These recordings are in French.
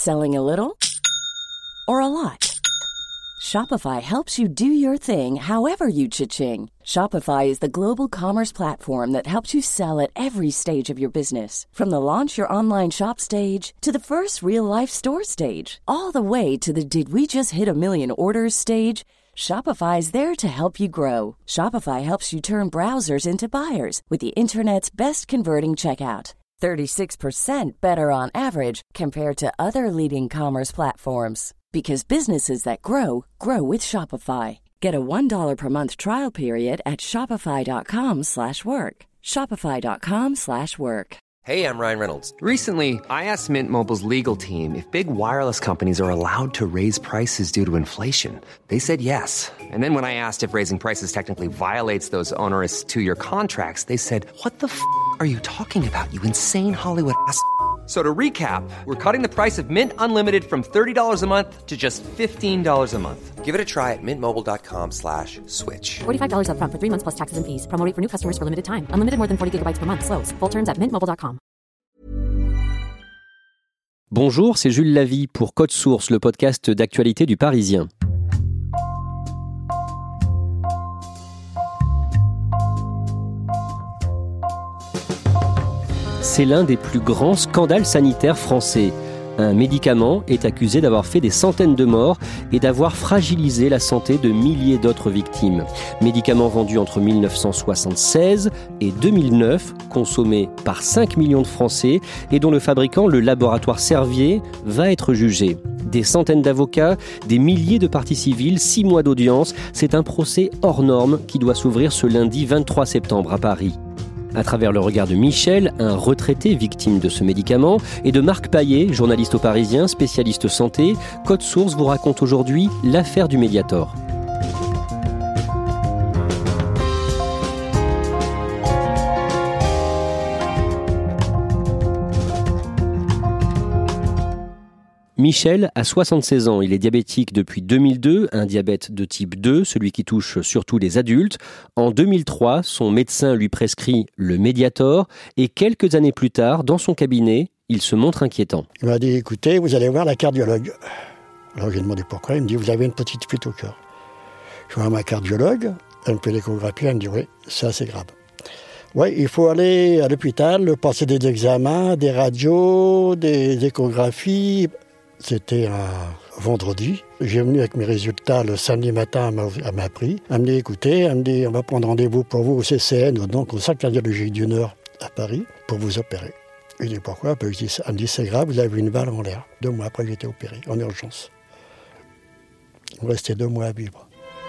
Selling a little or a lot? Shopify helps you do your thing however you cha-ching. Shopify is the global commerce platform that helps you sell at every stage of your business. From the launch your online shop stage to the first real-life store stage, all the way to the did we just hit a million orders stage. Shopify is there to help you grow. Shopify helps you turn browsers into buyers with the internet's best converting checkout. 36% better on average compared to other leading commerce platforms. Because businesses that grow, grow with Shopify. Get a $1 per month trial period at shopify.com/work. Shopify.com/work. Hey, I'm Ryan Reynolds. Recently, I asked Mint Mobile's legal team if big wireless companies are allowed to raise prices due to inflation. They said yes. And then when I asked if raising prices technically violates those onerous two-year contracts, they said, "What the f*** are you talking about, you insane Hollywood ass?" So to recap, we're cutting the price of Mint Unlimited from $30 a month to just $15 a month. Give it a try at mintmobile.com/switch. $45 up front for 3 months plus taxes and fees. Promo rate for new customers for limited time. Unlimited more than 40 gigabytes per month. Slows full terms at mintmobile.com. Bonjour, c'est Jules Lavie pour Code Source, le podcast d'actualité du Parisien. C'est l'un des plus grands scandales sanitaires français. Un médicament est accusé d'avoir fait des centaines de morts et d'avoir fragilisé la santé de milliers d'autres victimes. Médicament vendu entre 1976 et 2009, consommé par 5 millions de Français et dont le fabricant, le laboratoire Servier, va être jugé. Des centaines d'avocats, des milliers de parties civiles, 6 mois d'audience. C'est un procès hors norme qui doit s'ouvrir ce lundi 23 septembre à Paris. À travers le regard de Michel, un retraité victime de ce médicament, et de Marc Payet, journaliste au Parisien, spécialiste santé, Code Source vous raconte aujourd'hui l'affaire du Mediator. Michel a 76 ans, il est diabétique depuis 2002, un diabète de type 2, celui qui touche surtout les adultes. En 2003, son médecin lui prescrit le Mediator et quelques années plus tard, dans son cabinet, il se montre inquiétant. Il m'a dit, écoutez, vous allez voir la cardiologue. Alors j'ai demandé pourquoi, il me dit, vous avez une petite fuite au cœur. Je vois ma cardiologue, elle me fait l'échographie, elle me dit, oui, ça c'est grave. Oui, il faut aller à l'hôpital, passer des examens, des radios, des échographies. C'était un vendredi. J'ai venu avec mes résultats le samedi matin, elle m'a pris. Elle me dit, écoutez, elle me dit, on va prendre rendez-vous pour vous au CCN, donc au Centre cardiologique du Nord à Paris, pour vous opérer. Je dis, pourquoi ? Elle me dit, c'est grave, vous avez une valve en l'air. 2 mois après, j'ai été opéré, en urgence. Il me restait 2 mois à vivre.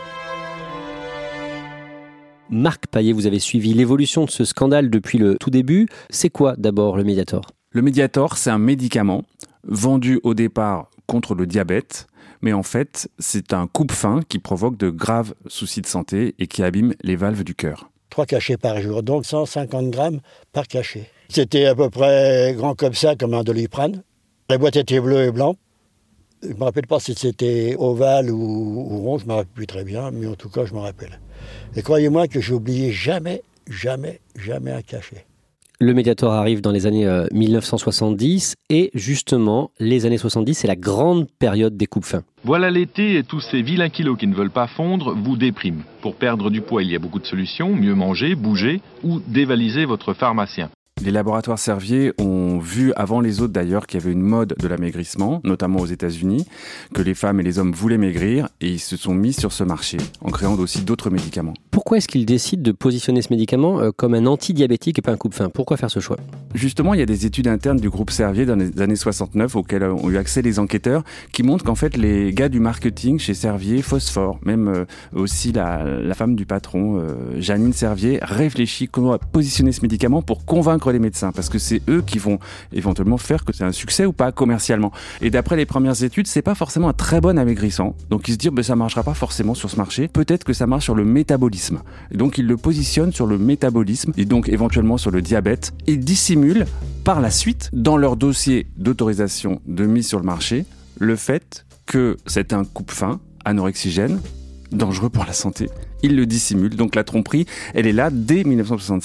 Marc Payet, vous avez suivi l'évolution de ce scandale depuis le tout début. C'est quoi d'abord le Mediator ? Le Mediator, c'est un médicament vendu au départ contre le diabète, mais en fait, c'est un coupe-faim qui provoque de graves soucis de santé et qui abîme les valves du cœur. 3 cachets par jour, donc 150 grammes par cachet. C'était à peu près grand comme ça, comme un Doliprane. La boîte était bleue et blanche. Je ne me rappelle pas si c'était ovale ou rond, je ne me rappelle plus très bien, mais en tout cas, je me rappelle. Et croyez-moi que j'ai oublié jamais un cachet. Le Mediator arrive dans les années 1970 et justement, les années 70, c'est la grande période des coupes-faim. Voilà l'été et tous ces vilains kilos qui ne veulent pas fondre vous dépriment. Pour perdre du poids, il y a beaucoup de solutions, mieux manger, bouger ou dévaliser votre pharmacien. Les laboratoires Servier ont vu, avant les autres d'ailleurs, qu'il y avait une mode de l'amaigrissement, notamment aux États-Unis, que les femmes et les hommes voulaient maigrir et ils se sont mis sur ce marché en créant aussi d'autres médicaments. Pourquoi est-ce qu'ils décident de positionner ce médicament comme un anti-diabétique et pas un coupe-faim ? Pourquoi faire ce choix ? Justement, il y a des études internes du groupe Servier dans les années 69 auxquelles ont eu accès les enquêteurs qui montrent qu'en fait les gars du marketing chez Servier phosphorent, même aussi la femme du patron, Janine Servier, réfléchit comment à positionner ce médicament pour convaincre les médecins, parce que c'est eux qui vont éventuellement faire que c'est un succès ou pas commercialement. Et d'après les premières études, c'est pas forcément un très bon amaigrissant. Donc ils se disent ça marchera pas forcément sur ce marché. Peut-être que ça marche sur le métabolisme. Et donc ils le positionnent sur le métabolisme et donc éventuellement sur le diabète et dissimulent par la suite dans leur dossier d'autorisation de mise sur le marché le fait que c'est un coupe-faim anorexigène dangereux pour la santé. Ils le dissimulent. Donc la tromperie, elle est là dès 1976.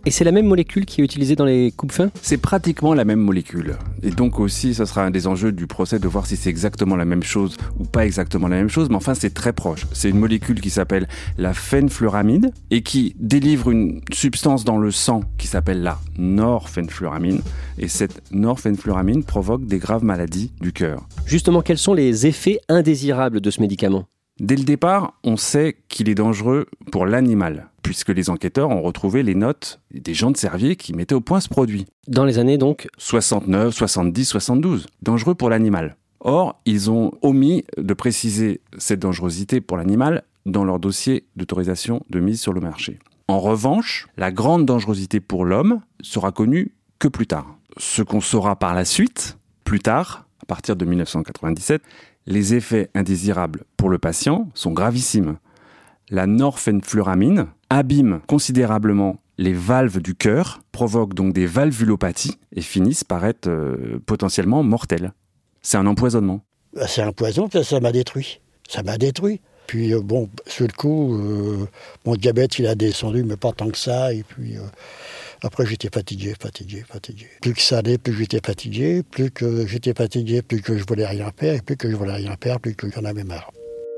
Et c'est la même molécule qui est utilisée dans les coupes-fins ? C'est pratiquement la même molécule. Et donc aussi, ce sera un des enjeux du procès de voir si c'est exactement la même chose ou pas exactement la même chose, mais enfin c'est très proche. C'est une molécule qui s'appelle la phenfluramine et qui délivre une substance dans le sang qui s'appelle la norphenfluramine. Et cette norphenfluramine provoque des graves maladies du cœur. Justement, quels sont les effets indésirables de ce médicament ? Dès le départ, on sait qu'il est dangereux pour l'animal, puisque les enquêteurs ont retrouvé les notes des gens de Servier qui mettaient au point ce produit. Dans les années donc 69, 70, 72. Dangereux pour l'animal. Or, ils ont omis de préciser cette dangerosité pour l'animal dans leur dossier d'autorisation de mise sur le marché. En revanche, la grande dangerosité pour l'homme sera connue que plus tard. Ce qu'on saura par la suite, plus tard, à partir de 1997, les effets indésirables pour le patient sont gravissimes. La norphenfluramine abîme considérablement les valves du cœur, provoque donc des valvulopathies et finissent par être potentiellement mortelles. C'est un empoisonnement. C'est un poison, ça m'a détruit. Ça m'a détruit. Puis sur le coup, mon diabète il a descendu, mais pas tant que ça. Et puis après j'étais fatigué. Plus que ça allait, plus j'étais fatigué. Plus que j'étais fatigué, plus que je voulais rien faire. Et plus que je voulais rien faire, plus que j'en avais marre.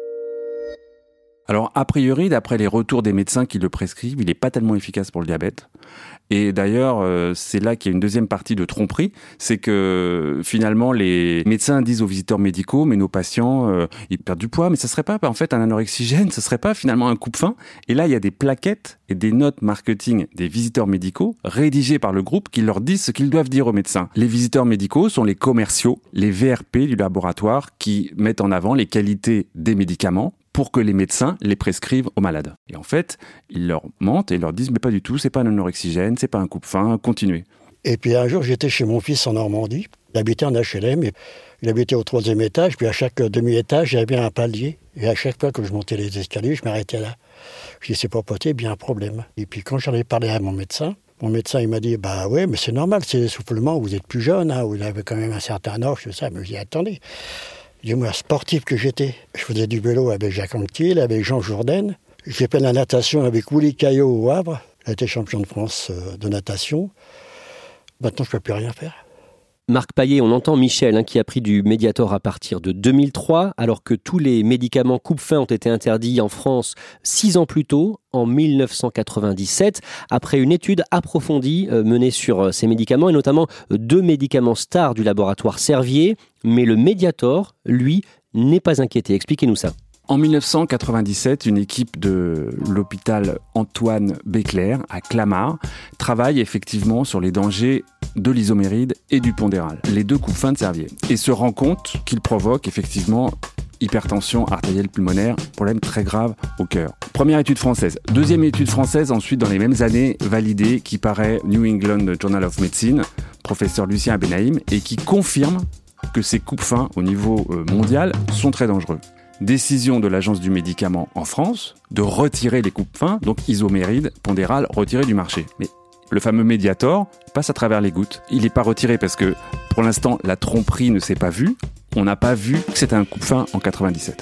Alors, a priori, d'après les retours des médecins qui le prescrivent, il n'est pas tellement efficace pour le diabète. Et d'ailleurs, c'est là qu'il y a une deuxième partie de tromperie, c'est que finalement, les médecins disent aux visiteurs médicaux, mais nos patients, ils perdent du poids, mais ça serait pas en fait un anorexigène, ça serait pas finalement un coupe-faim. Et là, il y a des plaquettes et des notes marketing des visiteurs médicaux rédigées par le groupe qui leur disent ce qu'ils doivent dire aux médecins. Les visiteurs médicaux sont les commerciaux, les VRP du laboratoire qui mettent en avant les qualités des médicaments pour que les médecins les prescrivent aux malades. Et en fait, ils leur mentent et ils leur disent « mais pas du tout, c'est pas un anorexigène, c'est pas un coupe-faim, continuez ». Et puis un jour, j'étais chez mon fils en Normandie. Il habitait en HLM, et il habitait au 3e étage, puis à chaque demi-étage, il y avait un palier. Et à chaque fois que je montais les escaliers, je m'arrêtais là. Je dis « c'est pas possible, il y a un problème ». Et puis quand j'en ai parlé à mon médecin, il m'a dit « bah ouais, mais c'est normal, c'est l'essoufflement, vous êtes plus jeune, hein, vous avez quand même un certain âge, tout ça ». Mais je dis « attendez ». Dis-moi, sportif que j'étais, je faisais du vélo avec Jacques Anquetil, avec Jean Jourdain. J'ai fait la natation avec Willy Caillot au Havre. Il a été champion de France de natation. Maintenant, je ne peux plus rien faire. Marc Paillet, on entend Michel qui a pris du Mediator à partir de 2003, alors que tous les médicaments coupe-faim ont été interdits en France 6 ans plus tôt, en 1997, après une étude approfondie menée sur ces médicaments, et notamment 2 médicaments stars du laboratoire Servier. Mais le Mediator, lui, n'est pas inquiété. Expliquez-nous ça. En 1997, une équipe de l'hôpital Antoine Béclair à Clamart travaille effectivement sur les dangers de l'isoméride et du pondéral, les 2 coupe-fins de Servier, et se rend compte qu'ils provoquent effectivement hypertension artérielle pulmonaire, problème très grave au cœur. Première étude française. Deuxième étude française, ensuite dans les mêmes années, validée, qui paraît New England Journal of Medicine, professeur Lucien Abenaïm, et qui confirme que ces coupe-fins au niveau mondial sont très dangereux. Décision de l'Agence du médicament en France de retirer les coupe-fins, donc isoméride, pondéral, retiré du marché. Mais le fameux Mediator passe à travers les gouttes. Il n'est pas retiré parce que pour l'instant la tromperie ne s'est pas vue. On n'a pas vu que c'était un coupe-fin en 97.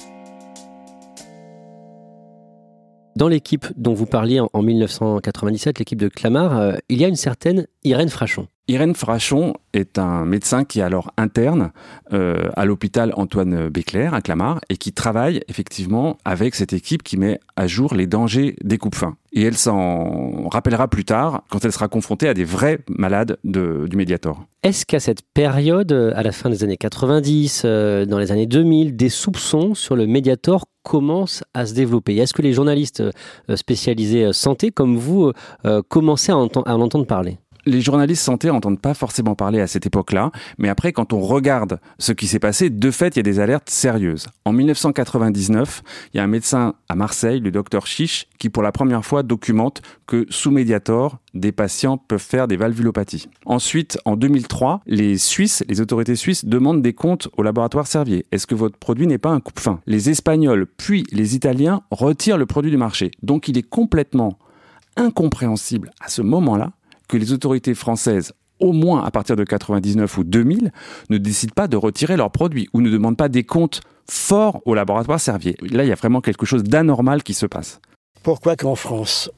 Dans l'équipe dont vous parliez en 1997, l'équipe de Clamart, il y a une certaine Irène Frachon. Irène Frachon est un médecin qui est alors interne à l'hôpital Antoine Béclair à Clamart et qui travaille effectivement avec cette équipe qui met à jour les dangers des coupe-fins. Et elle s'en rappellera plus tard quand elle sera confrontée à des vrais malades du Mediator. Est-ce qu'à cette période, à la fin des années 90, dans les années 2000, des soupçons sur le Mediator commencent à se développer ? Est-ce que les journalistes spécialisés santé comme vous commençaient à en entendre parler ? Les journalistes santé n'entendent pas forcément parler à cette époque-là, mais après, quand on regarde ce qui s'est passé, de fait, il y a des alertes sérieuses. En 1999, il y a un médecin à Marseille, le docteur Chiche, qui pour la première fois documente que sous Mediator, des patients peuvent faire des valvulopathies. Ensuite, en 2003, les autorités suisses demandent des comptes au laboratoire Servier. Est-ce que votre produit n'est pas un coupe-faim ? Les Espagnols, puis les Italiens retirent le produit du marché. Donc il est complètement incompréhensible à ce moment-là que les autorités françaises, au moins à partir de 99 ou 2000, ne décident pas de retirer leurs produits ou ne demandent pas des comptes forts au laboratoire Servier. Là, il y a vraiment quelque chose d'anormal qui se passe. Pourquoi qu'en France,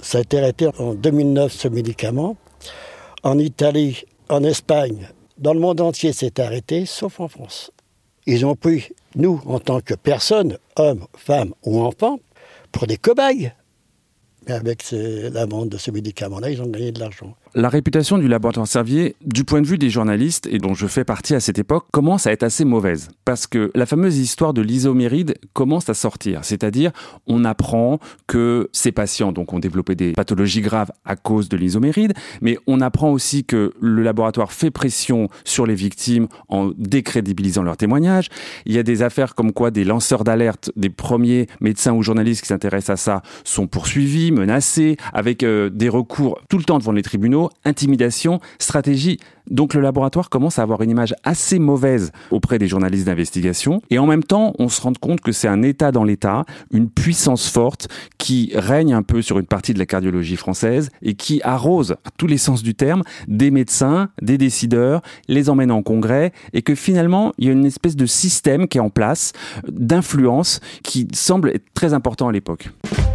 Ça a été arrêté en 2009, ce médicament. En Italie, en Espagne, dans le monde entier, c'est arrêté, sauf en France. Ils ont pris, nous, en tant que personnes, hommes, femmes ou enfants, pour des cobayes. Mais avec la vente de ce médicament-là, ils ont gagné de l'argent. La réputation du laboratoire Servier, du point de vue des journalistes, et dont je fais partie à cette époque, commence à être assez mauvaise. Parce que la fameuse histoire de l'isoméride commence à sortir. C'est-à-dire, on apprend que ces patients donc, ont développé des pathologies graves à cause de l'isoméride, mais on apprend aussi que le laboratoire fait pression sur les victimes en décrédibilisant leurs témoignages. Il y a des affaires comme quoi des lanceurs d'alerte, des premiers médecins ou journalistes qui s'intéressent à ça, sont poursuivis, menacés, avec des recours tout le temps devant les tribunaux, intimidation, stratégie. Donc le laboratoire commence à avoir une image assez mauvaise auprès des journalistes d'investigation. Et en même temps, on se rend compte que c'est un État dans l'État, une puissance forte qui règne un peu sur une partie de la cardiologie française et qui arrose, à tous les sens du terme, des médecins, des décideurs, les emmène en congrès et que finalement, il y a une espèce de système qui est en place, d'influence, qui semble être très important à l'époque.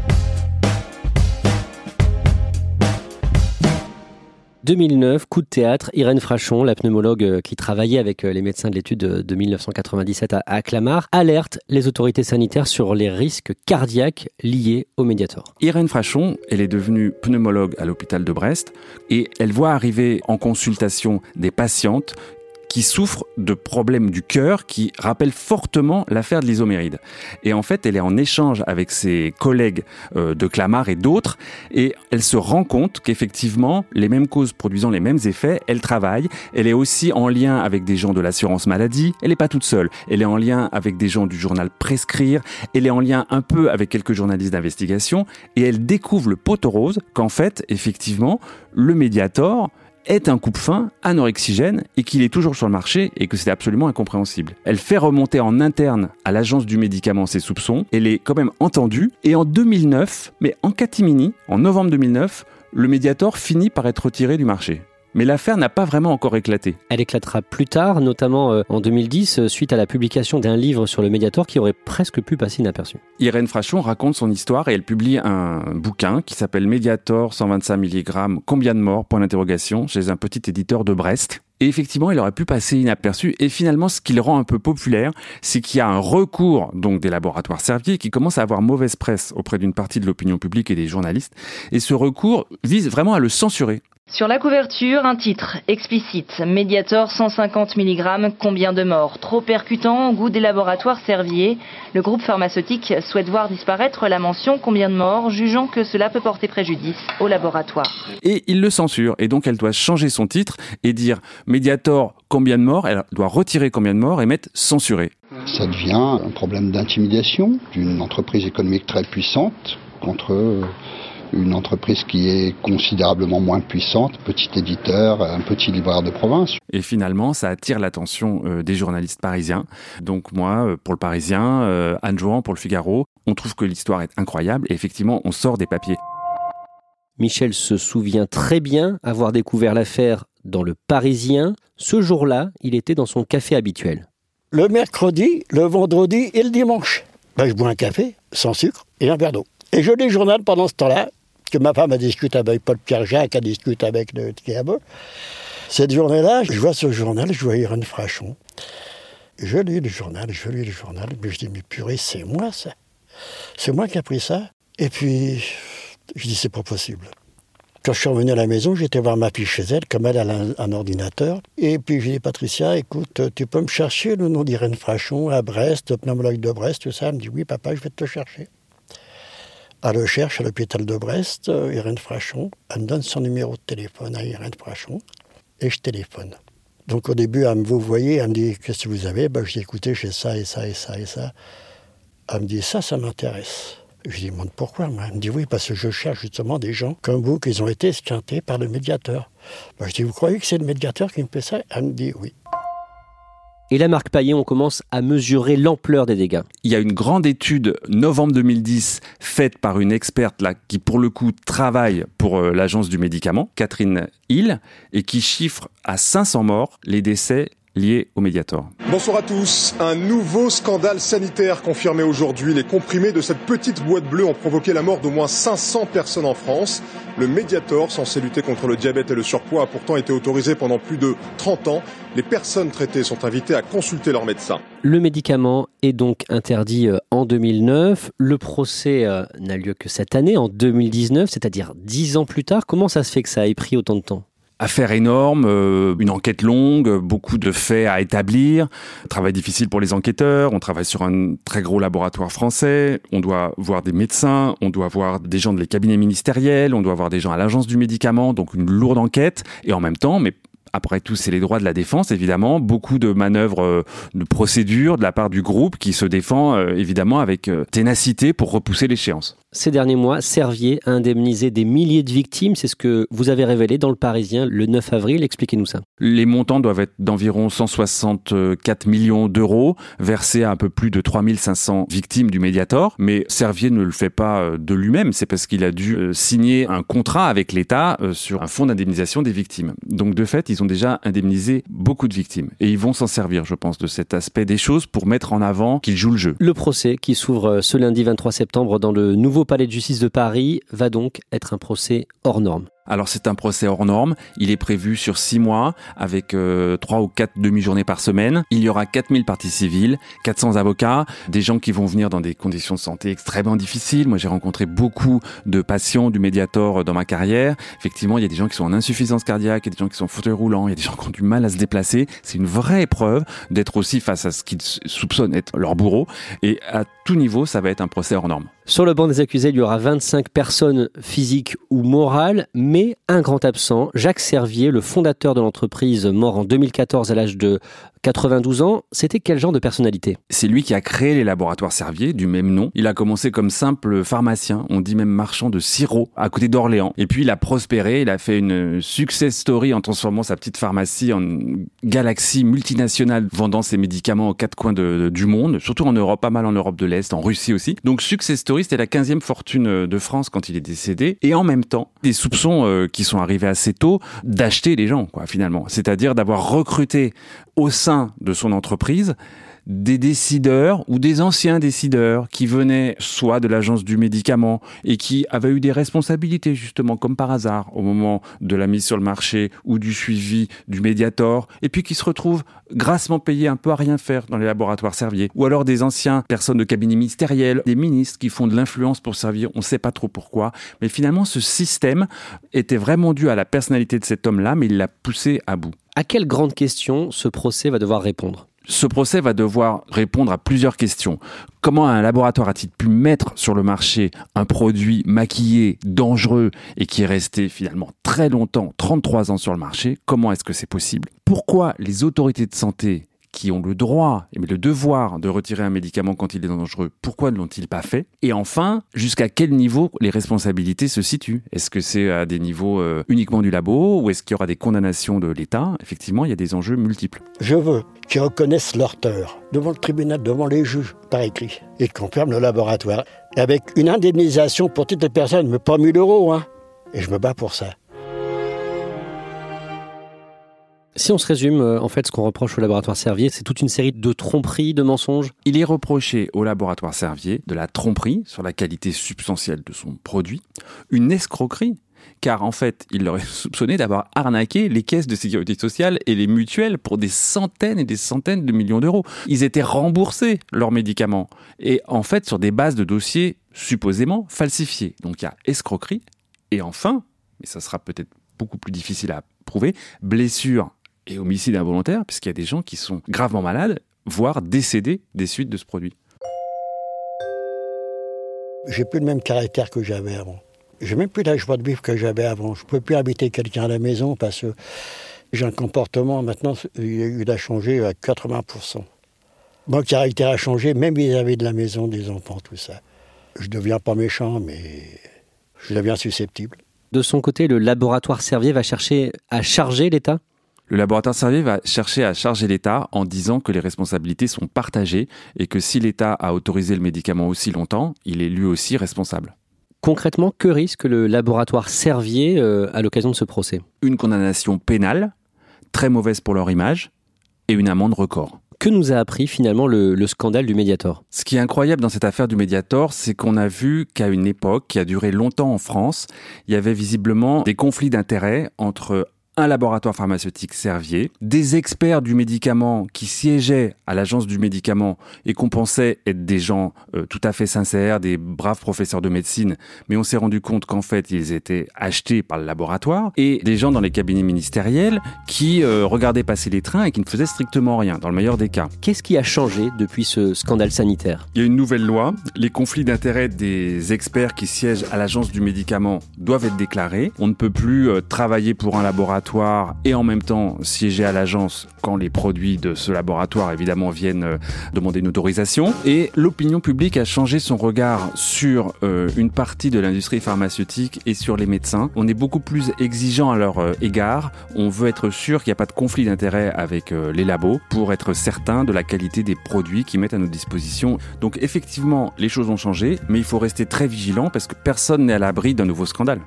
« 2009, coup de théâtre, Irène Frachon, la pneumologue qui travaillait avec les médecins de l'étude de 1997 à Clamart, alerte les autorités sanitaires sur les risques cardiaques liés au Mediator. » Irène Frachon, elle est devenue pneumologue à l'hôpital de Brest et elle voit arriver en consultation des patientes qui souffrent de problèmes du cœur qui rappellent fortement l'affaire de l'isoméride. Et en fait, elle est en échange avec ses collègues de Clamart et d'autres, et elle se rend compte qu'effectivement, les mêmes causes produisant les mêmes effets, elle travaille, elle est aussi en lien avec des gens de l'assurance maladie, elle n'est pas toute seule, elle est en lien avec des gens du journal Prescrire, elle est en lien un peu avec quelques journalistes d'investigation, et elle découvre le poteau rose qu'en fait, effectivement, le Mediator est un coupe-faim anorexigène et qu'il est toujours sur le marché et que c'est absolument incompréhensible. Elle fait remonter en interne à l'agence du médicament ses soupçons, elle est quand même entendue et en 2009, mais en catimini, en novembre 2009, le Mediator finit par être retiré du marché. Mais l'affaire n'a pas vraiment encore éclaté. Elle éclatera plus tard, notamment en 2010, suite à la publication d'un livre sur le Mediator qui aurait presque pu passer inaperçu. Irène Frachon raconte son histoire et elle publie un bouquin qui s'appelle Mediator 125 mg, combien de morts ? Point d'interrogation, chez un petit éditeur de Brest. Et effectivement, il aurait pu passer inaperçu. Et finalement, ce qui le rend un peu populaire, c'est qu'il y a un recours donc des laboratoires Servier qui commence à avoir mauvaise presse auprès d'une partie de l'opinion publique et des journalistes. Et ce recours vise vraiment à le censurer. Sur la couverture, un titre explicite. Mediator 150 mg, combien de morts ? Trop percutant au goût des laboratoires Servier. Le groupe pharmaceutique souhaite voir disparaître la mention combien de morts, jugeant que cela peut porter préjudice au laboratoire. Et il le censure. Et donc elle doit changer son titre et dire Mediator combien de morts. Elle doit retirer combien de morts et mettre censuré. Ça devient un problème d'intimidation d'une entreprise économique très puissante contre une entreprise qui est considérablement moins puissante, petit éditeur, un petit libraire de province. Et finalement, ça attire l'attention des journalistes parisiens. Donc moi, pour le Parisien, Anne Jouan pour le Figaro, on trouve que l'histoire est incroyable et effectivement, on sort des papiers. Michel se souvient très bien avoir découvert l'affaire dans le Parisien. Ce jour-là, il était dans son café habituel. Le mercredi, le vendredi et le dimanche. Je bois un café sans sucre et un verre d'eau. Et je lis le journal pendant ce temps-là, que ma femme a discuté avec Paul-Pierre Jacques, a discuté avec le Thiabe. Cette journée-là, je vois ce journal, je vois Irène Frachon. Je lis le journal, mais je dis, mais purée, c'est moi ça. C'est moi qui ai pris ça. Et puis, je dis, c'est pas possible. Quand je suis revenu à la maison, j'étais voir ma fille chez elle, comme elle a un ordinateur. Et puis j'ai dit, Patricia, écoute, tu peux me chercher le nom d'Irène Frachon à Brest, pneumologue de Brest, tout ça. Elle me dit, oui, papa, je vais te le chercher. Elle le cherche à l'hôpital de Brest, Irène Frachon. Elle me donne son numéro de téléphone à Irène Frachon et je téléphone. Donc au début, elle me voyait, elle me dit, qu'est-ce que vous avez ? Je dis, écoutez, j'ai ça et ça et ça et ça. Elle me dit, ça m'intéresse. Je lui dis, pourquoi ? Elle me dit, oui, parce que je cherche justement des gens comme vous qui ont été esquintés par le médiateur. Je dis, vous croyez que c'est le médiateur qui me fait ça ? Elle me dit, oui. Et là, Marc Paillet, on commence à mesurer l'ampleur des dégâts. Il y a une grande étude, novembre 2010, faite par une experte là, qui, pour le coup, travaille pour l'agence du médicament, Catherine Hill, et qui chiffre à 500 morts les décès liés au Mediator. Bonsoir à tous. Un nouveau scandale sanitaire confirmé aujourd'hui. Les comprimés de cette petite boîte bleue ont provoqué la mort d'au moins 500 personnes en France. Le Mediator, censé lutter contre le diabète et le surpoids, a pourtant été autorisé pendant plus de 30 ans. Les personnes traitées sont invitées à consulter leur médecin. Le médicament est donc interdit en 2009. Le procès n'a lieu que cette année, en 2019, c'est-à-dire 10 ans plus tard. Comment ça se fait que ça ait pris autant de temps ? Affaire énorme, une enquête longue, beaucoup de faits à établir, travail difficile pour les enquêteurs, on travaille sur un très gros laboratoire français, on doit voir des médecins, on doit voir des gens des cabinets ministériels, on doit voir des gens à l'agence du médicament, donc une lourde enquête, et en même temps, mais après tout, c'est les droits de la défense, évidemment. Beaucoup de manœuvres de procédure de la part du groupe qui se défend, évidemment, avec ténacité pour repousser l'échéance. Ces derniers mois, Servier a indemnisé des milliers de victimes. C'est ce que vous avez révélé dans Le Parisien le 9 avril. Expliquez-nous ça. Les montants doivent être d'environ 164 millions d'euros, versés à un peu plus de 3500 victimes du Mediator. Mais Servier ne le fait pas de lui-même. C'est parce qu'il a dû signer un contrat avec l'État sur un fonds d'indemnisation des victimes. Donc de fait, ils ont déjà indemnisé beaucoup de victimes. Et ils vont s'en servir, je pense, de cet aspect des choses pour mettre en avant qu'ils jouent le jeu. Le procès qui s'ouvre ce lundi 23 septembre dans le nouveau palais de justice de Paris va donc être un procès hors norme. Alors c'est un procès hors norme, il est prévu sur 6 mois avec 3 ou 4 demi-journées par semaine. Il y aura 4000 parties civiles, 400 avocats, des gens qui vont venir dans des conditions de santé extrêmement difficiles. Moi j'ai rencontré beaucoup de patients du Mediator dans ma carrière. Effectivement, il y a des gens qui sont en insuffisance cardiaque, il y a des gens qui sont en fauteuil roulant, il y a des gens qui ont du mal à se déplacer. C'est une vraie épreuve d'être aussi face à ce qu'ils soupçonnent être leur bourreau. Et à tout niveau, ça va être un procès hors norme. Sur le banc des accusés, il y aura 25 personnes physiques ou morales, mais un grand absent, Jacques Servier, le fondateur de l'entreprise, mort en 2014 à l'âge de 92 ans. C'était quel genre de personnalité ? C'est lui qui a créé les laboratoires Servier, du même nom. Il a commencé comme simple pharmacien, on dit même marchand de sirop, à côté d'Orléans. Et puis il a prospéré, il a fait une success story en transformant sa petite pharmacie en galaxie multinationale, vendant ses médicaments aux 4 coins du monde, surtout en Europe, pas mal en Europe de l'Est, en Russie aussi. Donc success story, c'était la 15e fortune de France quand il est décédé. Et en même temps, des soupçons qui sont arrivés assez tôt d'acheter les gens, quoi, finalement. C'est-à-dire d'avoir recruté au sein de son entreprise des décideurs ou des anciens décideurs qui venaient soit de l'agence du médicament et qui avaient eu des responsabilités justement comme par hasard au moment de la mise sur le marché ou du suivi du Mediator, et puis qui se retrouvent grassement payés un peu à rien faire dans les laboratoires Servier, ou alors des anciens personnes de cabinet ministériel, des ministres qui font de l'influence pour Servier, on ne sait pas trop pourquoi, mais finalement ce système était vraiment dû à la personnalité de cet homme-là, mais il l'a poussé à bout. À quelle grande question ce procès va devoir répondre ? Ce procès va devoir répondre à plusieurs questions. Comment un laboratoire a-t-il pu mettre sur le marché un produit maquillé, dangereux et qui est resté finalement très longtemps, 33 ans sur le marché ? Comment est-ce que c'est possible ? Pourquoi les autorités de santé qui ont le droit et le devoir de retirer un médicament quand il est dangereux, pourquoi ne l'ont-ils pas fait ? Et enfin, jusqu'à quel niveau les responsabilités se situent ? Est-ce que c'est à des niveaux uniquement du labo ou est-ce qu'il y aura des condamnations de l'État ? Effectivement, il y a des enjeux multiples. Je veux qu'ils reconnaissent leur tort devant le tribunal, devant les juges, par écrit, et qu'on ferme le laboratoire avec une indemnisation pour toutes les personnes, mais pas 1 000 euros, hein. Et je me bats pour ça. Si on se résume, en fait, ce qu'on reproche au laboratoire Servier, c'est toute une série de tromperies, de mensonges. Il est reproché au laboratoire Servier de la tromperie sur la qualité substantielle de son produit, une escroquerie, car en fait, il leur est soupçonné d'avoir arnaqué les caisses de sécurité sociale et les mutuelles pour des centaines et des centaines de millions d'euros. Ils étaient remboursés leurs médicaments, et en fait, sur des bases de dossiers supposément falsifiés. Donc il y a escroquerie, et enfin, mais ça sera peut-être beaucoup plus difficile à prouver, blessure et homicide involontaire, puisqu'il y a des gens qui sont gravement malades, voire décédés des suites de ce produit. J'ai plus le même caractère que j'avais avant. J'ai même plus la joie de vivre que j'avais avant. Je ne peux plus inviter quelqu'un à la maison parce que j'ai un comportement, maintenant, il a changé à 80%. Mon caractère a changé, même vis-à-vis de la maison, des enfants, tout ça. Je ne deviens pas méchant, mais je deviens susceptible. De son côté, le laboratoire Servier va chercher à charger l'État ? Le laboratoire Servier va chercher à charger l'État en disant que les responsabilités sont partagées et que si l'État a autorisé le médicament aussi longtemps, il est lui aussi responsable. Concrètement, que risque le laboratoire Servier à l'occasion de ce procès ? Une condamnation pénale, très mauvaise pour leur image, et une amende record. Que nous a appris finalement le scandale du Mediator ? Ce qui est incroyable dans cette affaire du Mediator, c'est qu'on a vu qu'à une époque qui a duré longtemps en France, il y avait visiblement des conflits d'intérêts entre un laboratoire pharmaceutique Servier, des experts du médicament qui siégeaient à l'agence du médicament et qu'on pensait être des gens tout à fait sincères, des braves professeurs de médecine, mais on s'est rendu compte qu'en fait ils étaient achetés par le laboratoire, et des gens dans les cabinets ministériels qui regardaient passer les trains et qui ne faisaient strictement rien, dans le meilleur des cas. Qu'est-ce qui a changé depuis ce scandale sanitaire ? Il y a une nouvelle loi, les conflits d'intérêts des experts qui siègent à l'agence du médicament doivent être déclarés. On ne peut plus travailler pour un laboratoire et en même temps siéger à l'agence quand les produits de ce laboratoire évidemment viennent demander une autorisation. Et l'opinion publique a changé son regard sur une partie de l'industrie pharmaceutique et sur les médecins. On est beaucoup plus exigeant à leur égard. On veut être sûr qu'il n'y a pas de conflit d'intérêts avec les labos pour être certain de la qualité des produits qu'ils mettent à notre disposition. Donc effectivement, les choses ont changé, mais il faut rester très vigilant parce que personne n'est à l'abri d'un nouveau scandale.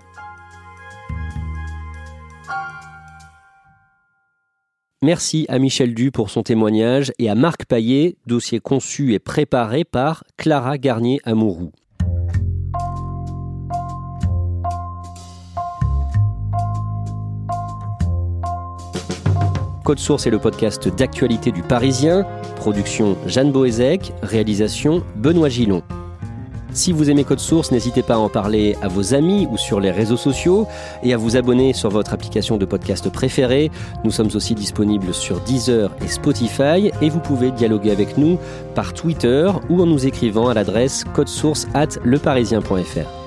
Merci à Michel Du pour son témoignage et à Marc Paillet, dossier conçu et préparé par Clara Garnier-Amouroux. Code Source est le podcast d'actualité du Parisien. Production Jeanne Boézek, réalisation Benoît Gillon. Si vous aimez Code Source, n'hésitez pas à en parler à vos amis ou sur les réseaux sociaux et à vous abonner sur votre application de podcast préférée. Nous sommes aussi disponibles sur Deezer et Spotify et vous pouvez dialoguer avec nous par Twitter ou en nous écrivant à l'adresse codesource@leparisien.fr.